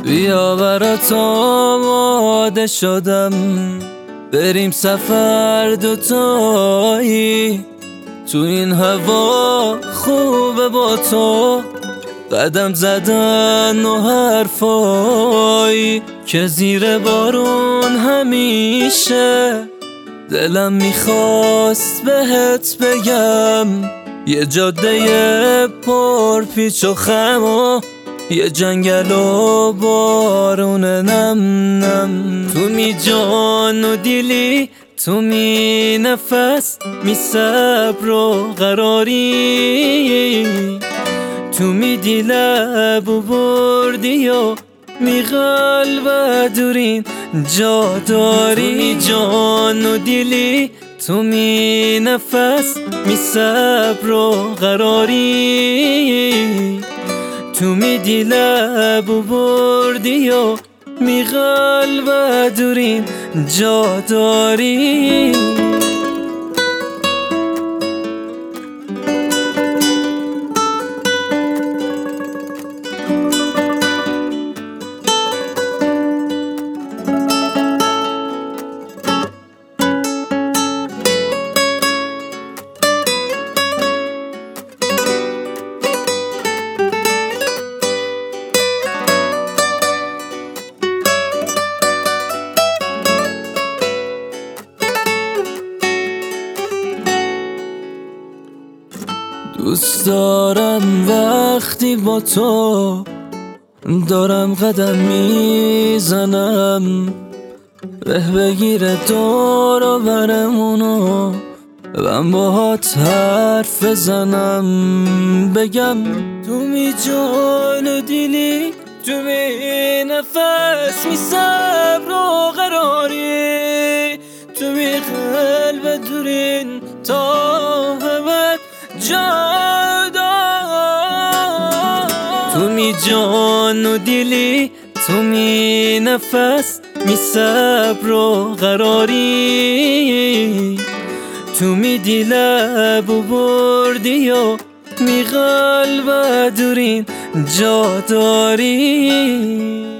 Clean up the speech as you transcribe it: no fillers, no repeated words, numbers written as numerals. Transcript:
بیا برات آماده شدم، بریم سفر دوتایی. تو این هوا خوبه با تو قدم زدن و حرفایی که زیر بارون همیشه دلم میخواست بهت بگم. یه جاده پر پیچ و خم و یه جنگل و بارون نم نم. تو می جان و دیلی، تو می نفس، می صبر و قراری. تو می دی لب و بردی و می قلب دورین جا داری. تو می جان و دیلی، تو می نفس، می صبر و قراری. تو می دی لب و بردی و می قلب دورین جا داری. دوست دارم وقتی با تو دارم قدم میزنم، ره بگیره دور و برمونو من باهات حرف بزنم. بگم تو می جان و دیلی، تو می نفس، می صبر و قراری. تو می قلب دورین تا ابد جا دار. تو می جان و دیلی، تو می نفس، می صبر و قراری. تو می دی لب و بردی و می قلب دورین جا داری.